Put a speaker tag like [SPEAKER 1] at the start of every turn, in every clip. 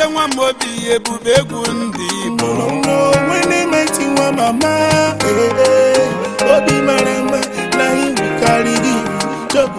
[SPEAKER 1] eze nwa mobi ebube egwu ndị Igbo
[SPEAKER 2] when mighty one mama obi marama na him carry the job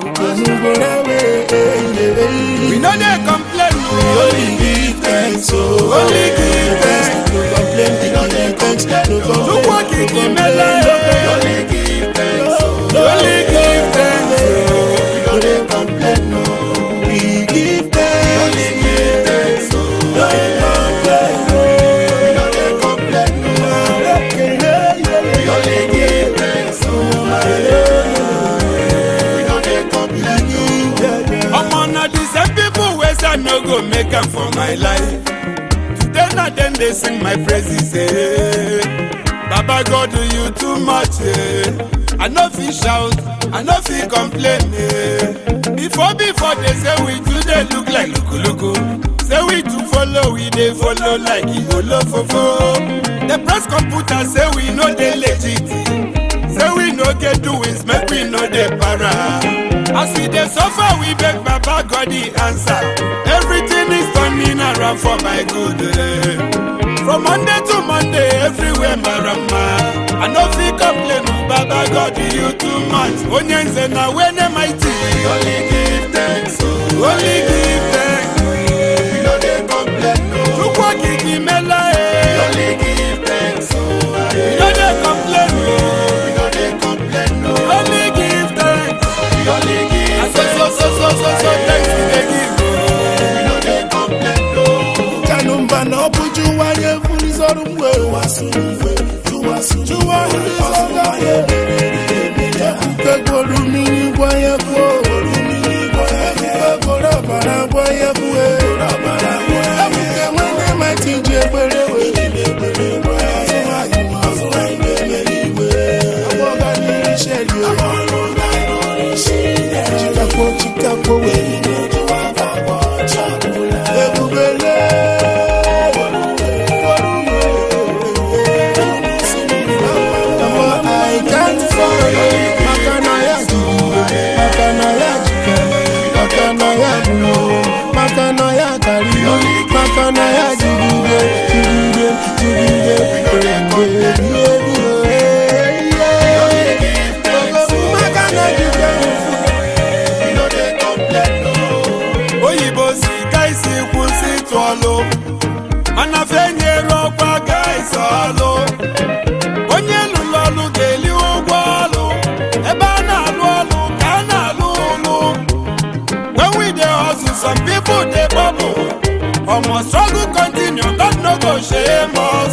[SPEAKER 1] we know they complain
[SPEAKER 2] we only give thanks
[SPEAKER 1] only give thanks
[SPEAKER 2] no complain we know they thanks no complain
[SPEAKER 1] look what he give me only give thanks only give thanks
[SPEAKER 2] we know they complain no we give thanks
[SPEAKER 1] only give thanks
[SPEAKER 2] no complain we know they complain no we only give thanks we know they complain
[SPEAKER 1] I'm on the same people where I no go make up for my life. Today na then they sing my praises. Baba God do you too much. I no fit shout, I no fit complain. Before they say we today look like luku. Say we to follow, we they follow like Igolo fofo. The press computer say we know they legit. Say we no get doings, make we know they para. As we dey suffer, we beg Baba God the answer. Everything is turning around for my good. From Monday to Monday, everywhere marama. I no fit complain, Baba God you too much. Onyenze na wene mighty.
[SPEAKER 2] only give thanks
[SPEAKER 1] Only give thanks.
[SPEAKER 2] we know they complain no
[SPEAKER 1] Chukwu kiki mela
[SPEAKER 2] only give thanks
[SPEAKER 1] we no dey complain
[SPEAKER 2] we know they complain no
[SPEAKER 1] Only give thanks.
[SPEAKER 2] we only give
[SPEAKER 1] So thanks we dey give.
[SPEAKER 2] we know they complain no kanumba no buju wanye fulizoru mwe juwa hizoga kegolu mini gwaya kwo kegolu bara gwaya kwe abuke mwene matije bwerewe Chikapo we ebubele I can't follow makanaya kari makanaya jigide
[SPEAKER 1] Oyibo si kaisi kwụsị tụọlụ mana fenyere ọkwa gaisi ọlụ onye lụrụ ọlụ ga-eli ụgwọ ọlụ ebe a na-alụ ọlụ ka a na-alụ ụlụ when we dey hustle some people dey bubble omo struggle continue God no go shame us